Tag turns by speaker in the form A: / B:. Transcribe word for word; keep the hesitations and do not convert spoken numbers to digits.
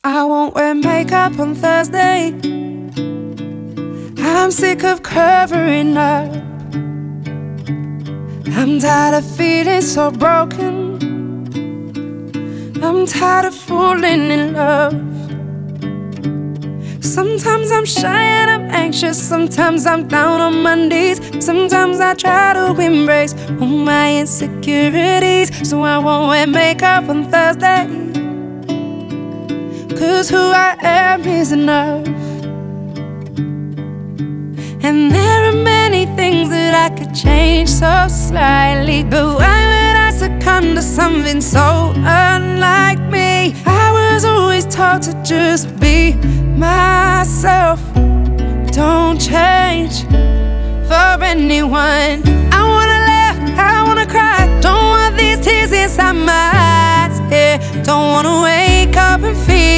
A: I won't wear makeup on Thursday. I'm sick of covering up. I'm tired of feeling so broken. I'm tired of falling in love. Sometimes I'm shy and I'm anxious. Sometimes I'm down on my knees. Sometimes I try to embrace all my insecurities. So I won't wear makeup on Thursday, 'cause who I am is enough. And there are many things that I could change so slightly, but why would I succumb to something so unlike me? I was always taught to just be myself. Don't change for anyone. I wanna laugh, I wanna cry. Don't want these tears inside my eyes, yeah. Don't wanna wake up and feel